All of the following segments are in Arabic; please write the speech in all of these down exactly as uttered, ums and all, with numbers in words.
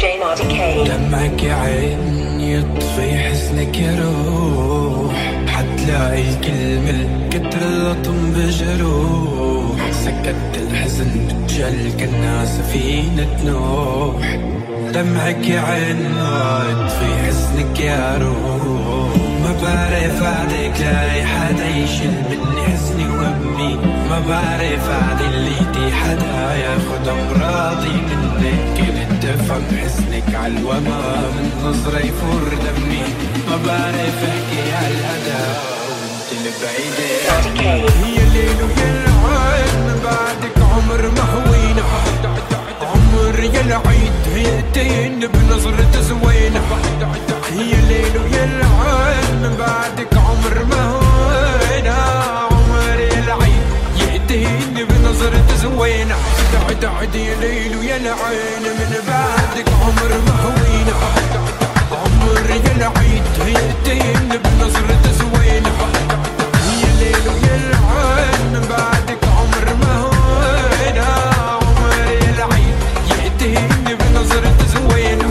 جي نادي كي. دمعك يا عين يطفي حزنك يا روح، حتلاقي الكلمة الكتر اللطم بجروح، سكت الحزن بتجل كنا سفينة نوح. دمعك يا عين يطفي حزنك يا روح، ما بعرف بعدك لاقي حدا يشيل مني حزني وهمي، ما بعرف بعد اللي حدا ياخد امراضي منك، كنت افهم حزنك عالوما من نظرة يفور دمي، ما بعرف احكي عالهدى وانت البعيدة. هي الليل ويا العين من بعدك عمر ما هوينا، عمر يا العيد هيتين بنظرة زوينة. هي الليل ويا العين من بعدك عمر ما هوينا، عمر يا العيد يهتين بنظرة زوينة. دعد دعد يا ليل ويا العين من بعدك عمر ما هوينا، عمر يا العيد هيتين بنظرة زوينة. هي الليل ويا العين من بعدك عمر ما هوينا، عمر يا العيد يهتين بنظرة زوينة.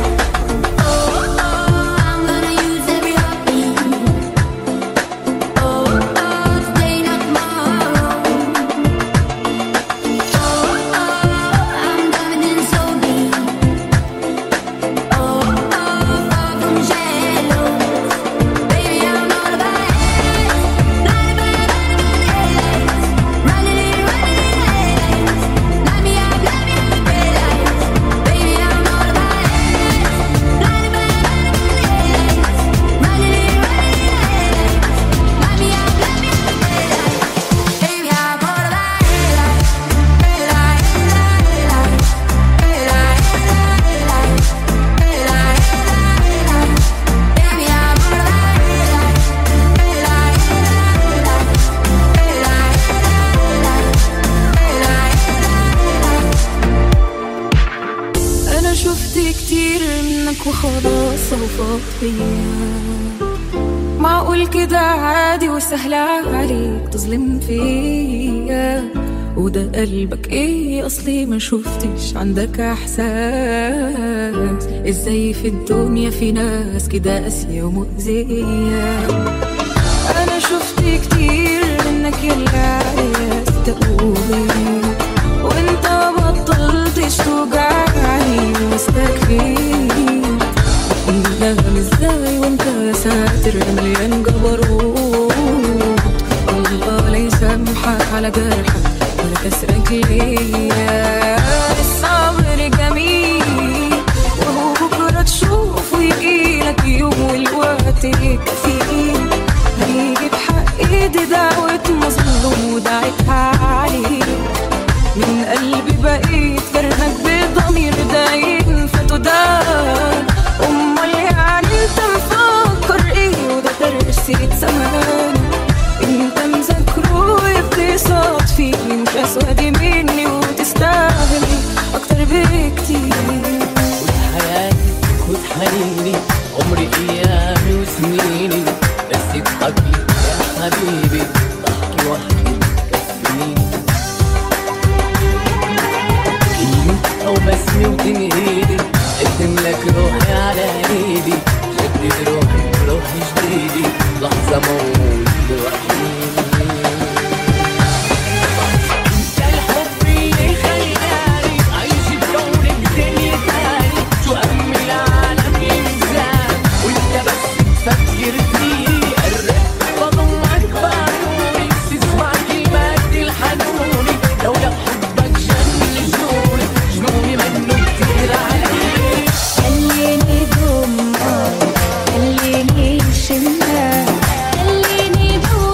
معقول كده عادي وسهلة عليك تظلم فيا، وده قلبك ايه اصلي ما شفتش عندك احساس، ازاي في الدنيا في ناس كده قاسية ومؤذية. انا شفت كتير منك يلا عايز تقولي، وانت بطلتش توجعني واستكفيني، نغم ازاي وانت ساتر مليان جبروت، الله لا يسامحك على جرحك ولا كسرك ليا. الصبر جميل وهو بكرة تشوف ويجيلك يوم والوقت يكفيك، هيجي بحق ايدي دعوة مظلوم ودعيتها عليك، من قلبي بقيت كرهك بضمير داين فتدار. امال يعني انت مفكر ايه وده درسيت زمان، انت مذاكره وبتصاد فيه مش اسودي مني وتستاهل اكتر بكتير. خد حياتي خد حنيني عمري ايامي وسنيني، بس اضحكي يا حبيبي ضحكي وحدي كفيني، كلمة او بسمة وتنهيدي قدم لك روحي على ايدي، جدد روحي روحي جديدي لحظة موت لوحدي. انت الحب اللي خلاني عايش بدورك دنيا تاني، شو هم العالم ينسان وانت بس تفكر فيني، قربت بضمك بعيوني تسمع كلمات الحنوني، لولا حبك جن جنوني جنوني منه كتير علي. خليني ضمك خليني شمك خليني ضمك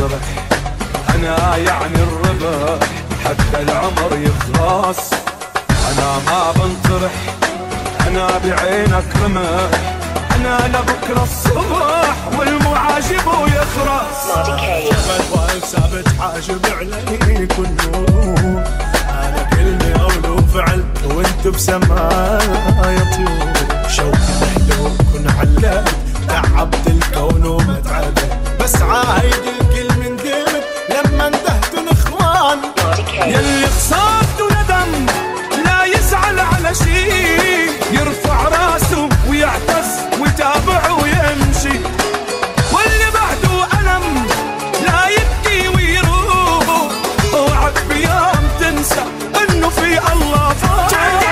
بنجرح، أنا يعني الربح حتى العمر يخلص. أنا ما بنطرح، أنا بعينك رمح، أنا لبكرة الصبح والمعاجب ويخرس. جبل واقف ثابت حاجب علي كله، أنا كلمة قول وفعل وانت بسمايا طيور. شوقي محلو كن علق تعبت الكون وما تعبت، بس عايد الكل من دمك لما اندهتوا الاخوان. يلي خسرت ندم لا يزعل على شي، يرفع راسه ويعتز ويتابع ويمشي، واللي بعده ألم لا يبكي ويروح. اوعك بيوم تنسى انه في الله فوق.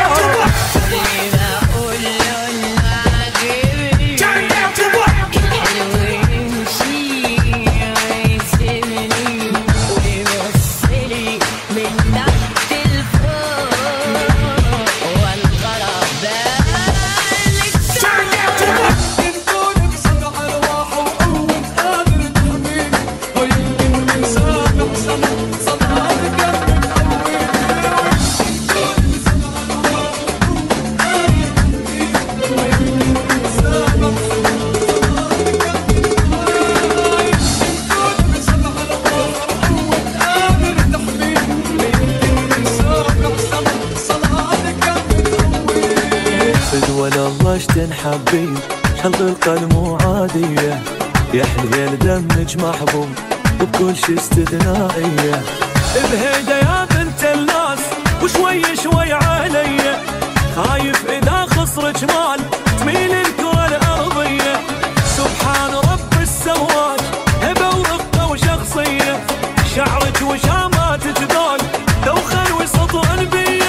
حبيب الخلقة مو عادية، يا حليل دمج محبوب وبكل شي استثنائية. بهيدا يا بنت الناس وشوي شوي عليا، خايف إذا خسر جمال تميل الكرة الأرضية. سبحان رب السواد هبة ورقة وشخصية، شعرك وشاماتك ذول دوخن وسط أنبية.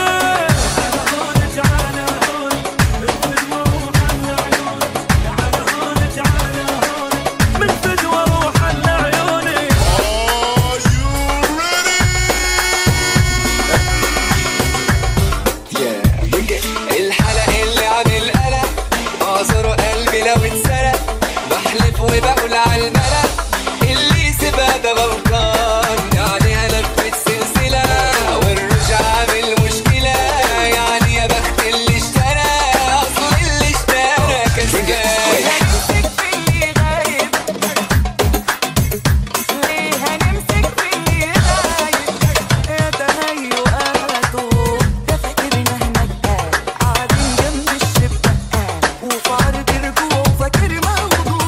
وبقول عالملا اللي سبها ده غلطان، يعني هلفت سلسلة والرجعة بالمشكلة. يعني يا بخت اللي اشترى، أصل اللي اشترى كسجان. هنمسك في اللي غايب، ليه هنمسك في اللي غايب؟ يا تهيؤاته يا فاكرنا هناك قاعدين جنب الشباك وفي عرض رجوع وفاكر موضوع.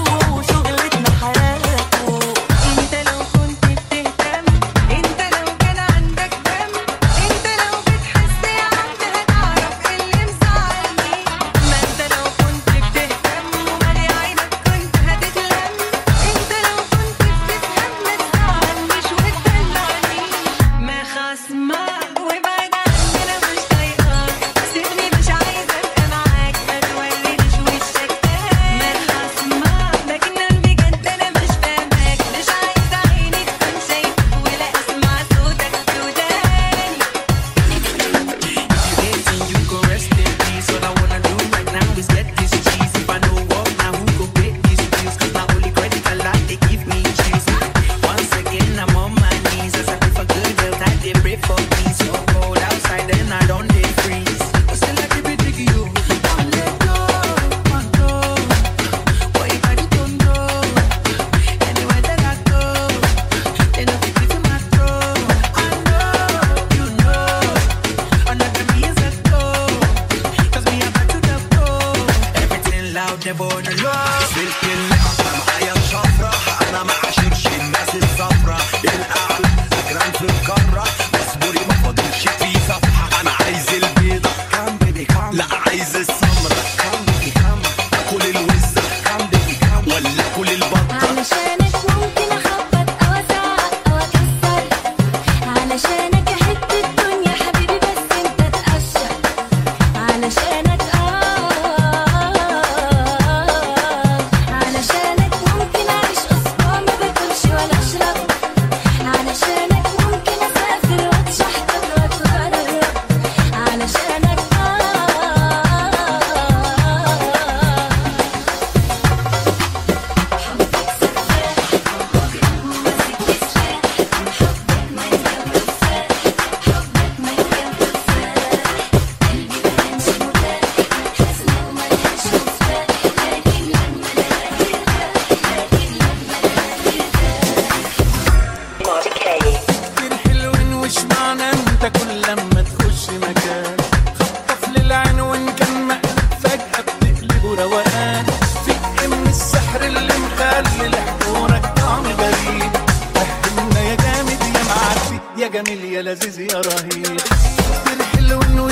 علشانك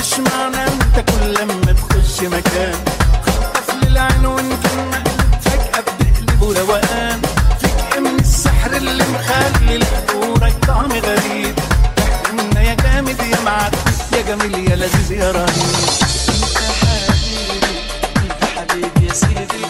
مش معنى انت كل لما تخش مكان خطف للعين ويمكن مقلب فجأة بتقلبه روقان فيك من السحر اللي مخلي لحضورك طعم غريب احنا يا جامد يا معدي يا جميل يا لذيذ يا رهيب انت حبيبي انت حبيبي يا سيدي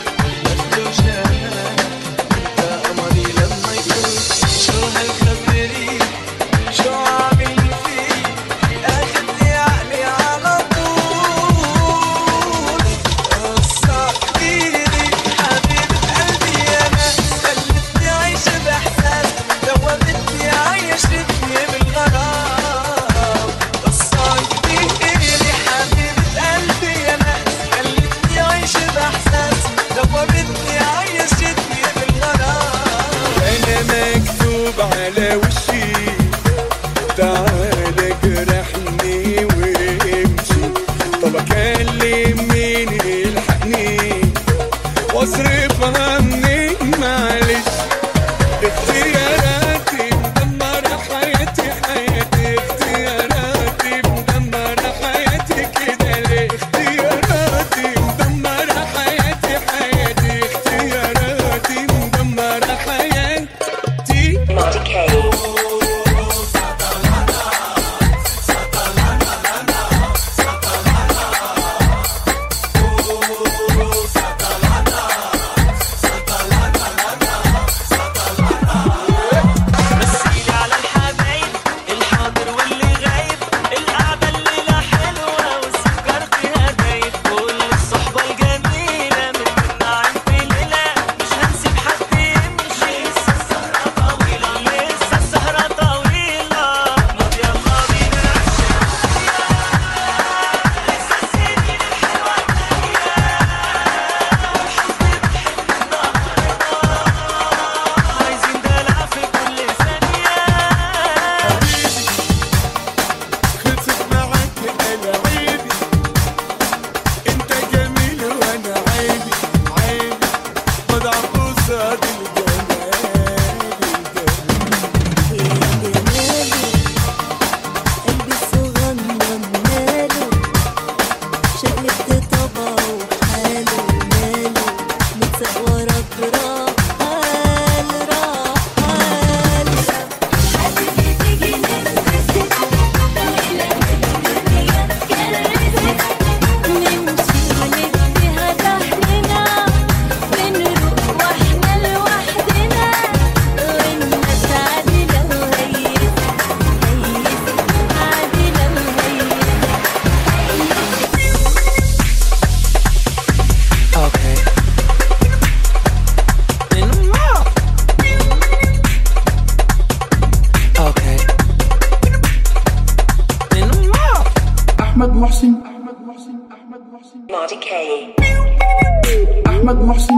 أحمد محسن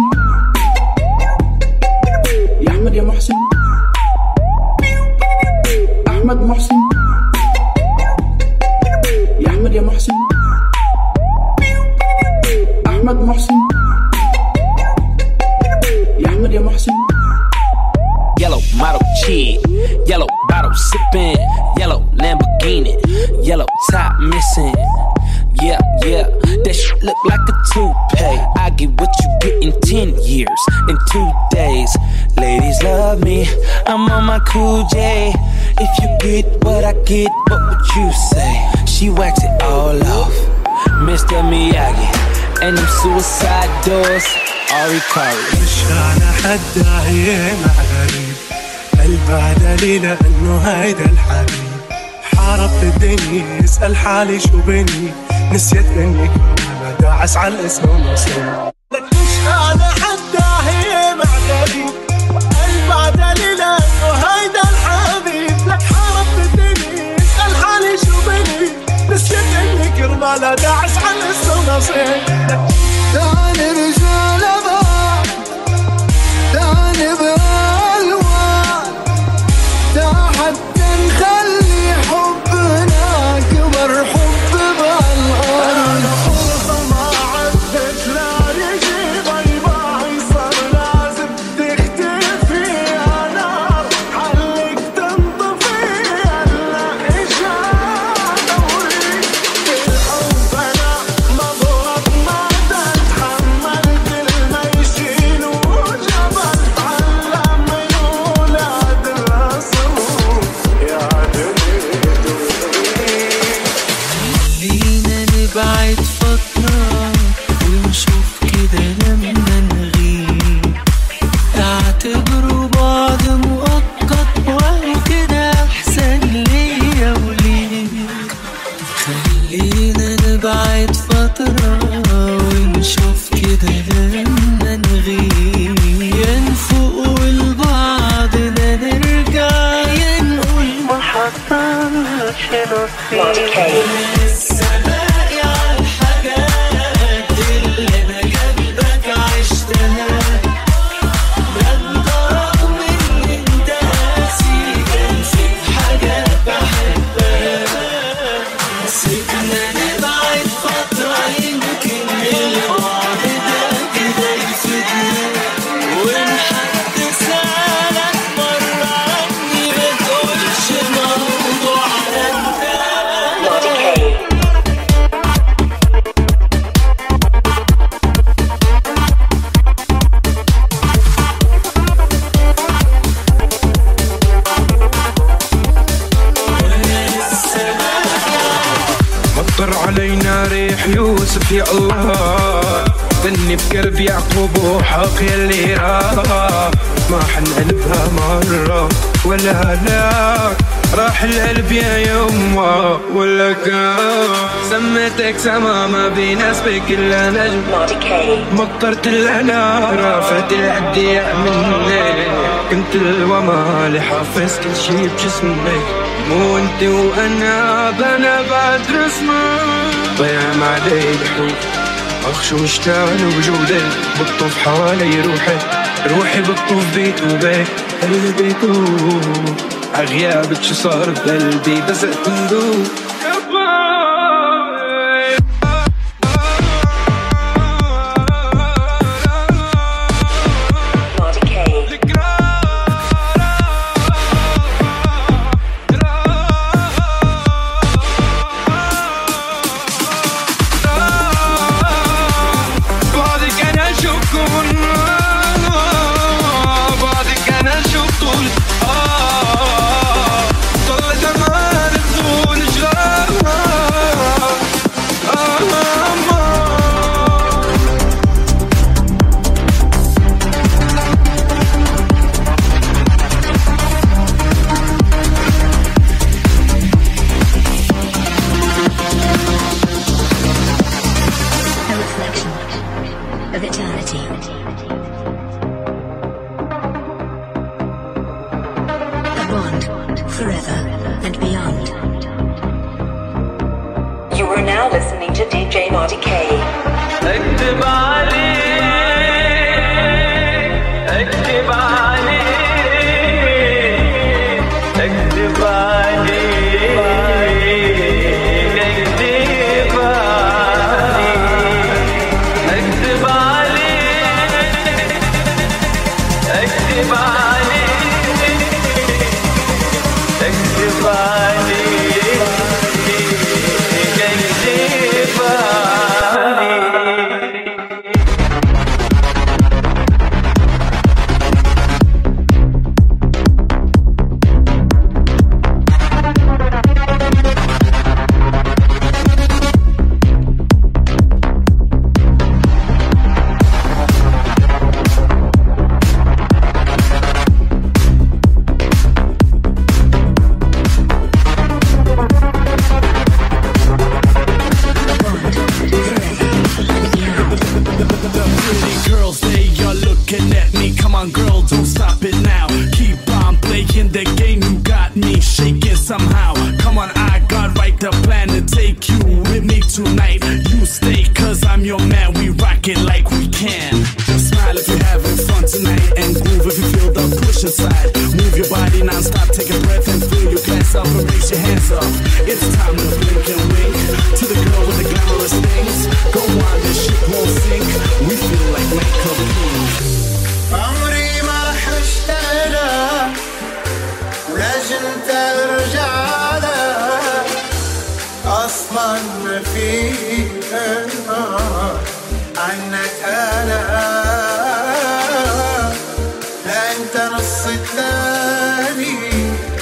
يا أحمد يا محسن أحمد محسن يا أحمد يا محسن أحمد محسن يا أحمد يا محسن Yellow model chick, yellow bottle sipping, yellow Lamborghini, yellow top missing. Yeah, yeah, that shit look like a toupee. I get what you get in ten years, in two days. Ladies love me, I'm on my cool J. If you get what I get, what would you say? She wax it all off, Mister Miyagi, and them suicide doors, Ari Kari. مش على حد عيان غريب قلبها دليل انه هيدا الحبيب حاربت الدنيا يسأل حالي شو بني نسيت انك انا داعس على الاسم ونصيب لك مش على حد عيان غريب قلبها دليل انه هيدا الحبيب لك حاربت الدنيا يسأل حالي شو بني نسيت انك رمالة داعس على الاسم ونصيب تعالي رجال بعض تعالي بألوان تعال حتى نخلي حبنا كبر حب بالأرض فرصة ما عدت لا يجي باي باي صار لازم تختفي أنا حلك تنطفي هلا إجا دوري نبعد فترة ونشوف كده لما نغيب، تعتبروا بعض مؤقت وهو كده أحسن ليا وليك. خلينا نبعد فترة ونشوف كده لما نغيب، ينفقوا لبعضنا نرجع ينقول ما حصلش نصيب. لسه باقي عالحاجات اللي أنا جنبك عشتها، ده انت رغم ان انت قاسي كان في حاجات بحبها. سيبنا نبعد فترة يمكن البعد ده كده يفيدنا، وإن حد سألك مرة عني متقولش موضوع انت. مطر علينا ريح يوسف يا الله، ذني بقلب يعقوب وحق يلي راه، ما حنقلبها مرة ولا لا، راح القلب يا يما ولا كان. سميتك سما ما بيناسبك الا نجم، مطرت الانا رافت العديع مني، كنت الوما حافظ كل شي بجسمك، مو انت وانا بنا بعد رسمك. ضيع علي بحب اخشو مشتاق لوجودك، بطف حوالي روحي روحي بطف بيت وبيت قلبي يدوب، عغيابك شو صار بقلبي بزقت ندوب.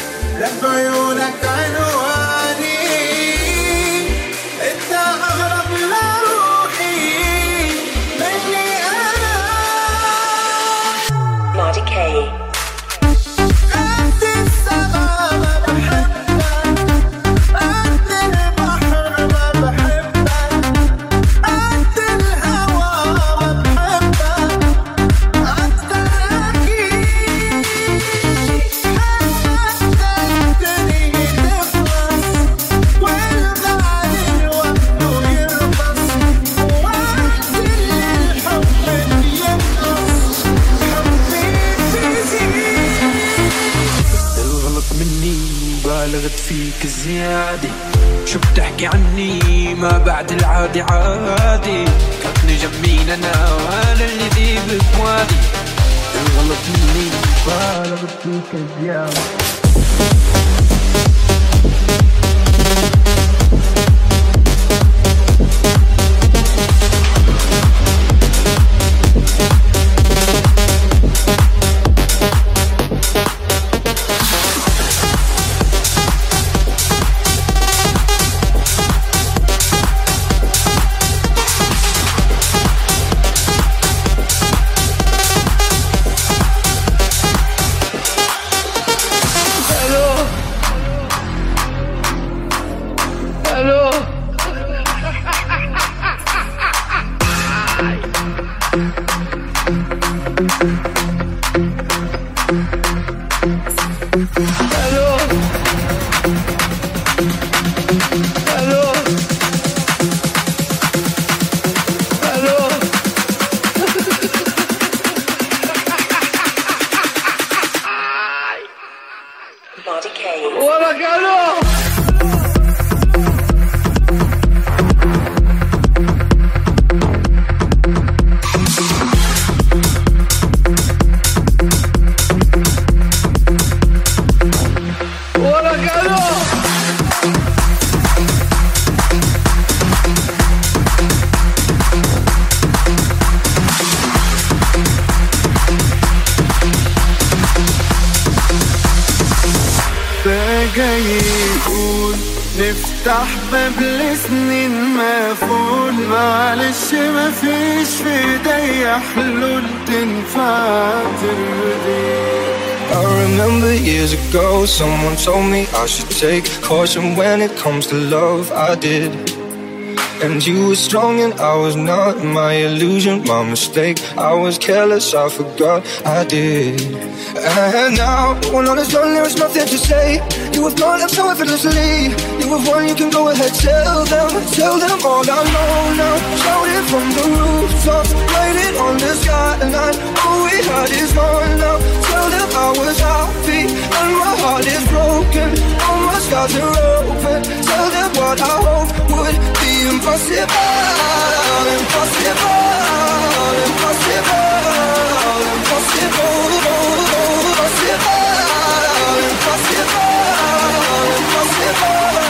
بعيونك عنواني، انت اغرب فيك زيادة. شو بتحكي عني ما بعد العادي عادي. كاتني جميل انا وانا اللي ذيب بوادي. الغلط مني بالغ فيك زيادة. نفتح باب لسنين مقفول. معلش مفيش في ايديا حلول تنفع ترضيك. I remember years ago someone told me I should take caution when it comes to love. I did. And you were strong and I was not. My illusion, my mistake. I was careless, I forgot I did. And now, when all is done, there is nothing to say. You have gone up so effortlessly. You have won, you can go ahead. Tell them, tell them all I know now. Shout it from the rooftops, write it on the skyline. All we had is gone now. Tell them I was happy and my heart is broken. All my scars are open. Tell them what I hope would be impossible, impossible, impossible, impossible, impossible, impossible, impossible.